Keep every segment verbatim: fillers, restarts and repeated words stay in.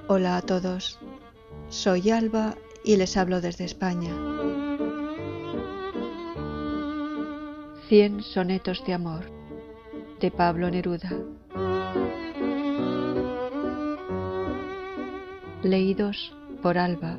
Hola a todos, soy Alba y les hablo desde España. Cien sonetos de amor, de Pablo Neruda. Leídos por Alba.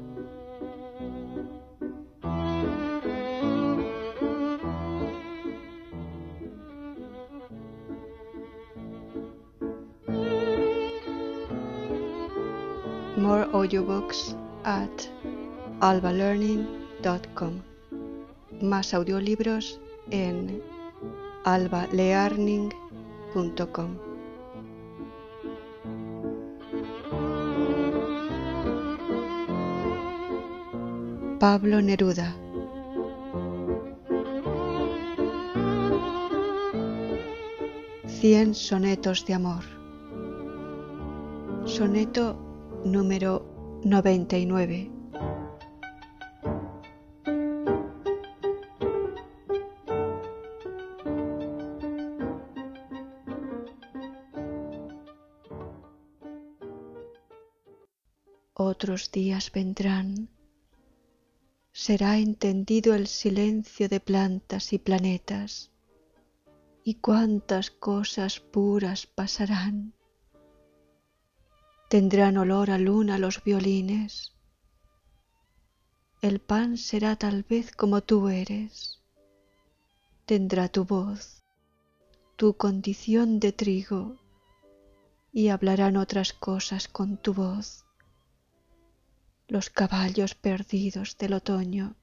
More audiobooks at alba learning dot com. Más audiolibros en alba learning punto com. Pablo Neruda. Cien sonetos de amor. Soneto número noventa y nueve. Otros días vendrán. Será entendido el silencio de plantas y planetas, y cuántas cosas puras pasarán. Tendrán olor a luna los violines. El pan será tal vez como tú eres. Tendrá tu voz, tu condición de trigo, y hablarán otras cosas con tu voz. Los caballos perdidos del otoño.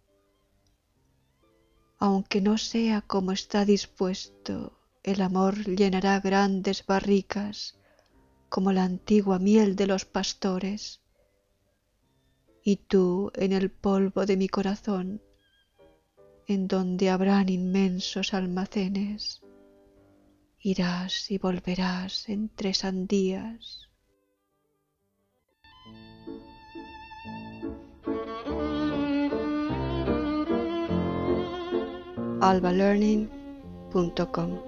Aunque no sea como está dispuesto, el amor llenará grandes barricas como la antigua miel de los pastores. Y tú en el polvo de mi corazón, en donde habrán inmensos almacenes, irás y volverás entre sandías. alba learning punto com